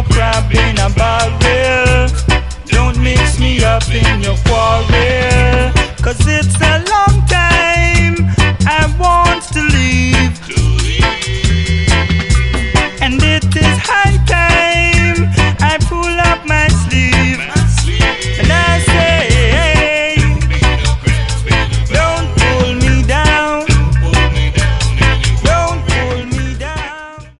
crab in a barrel. Don't mix me up in your quarrel.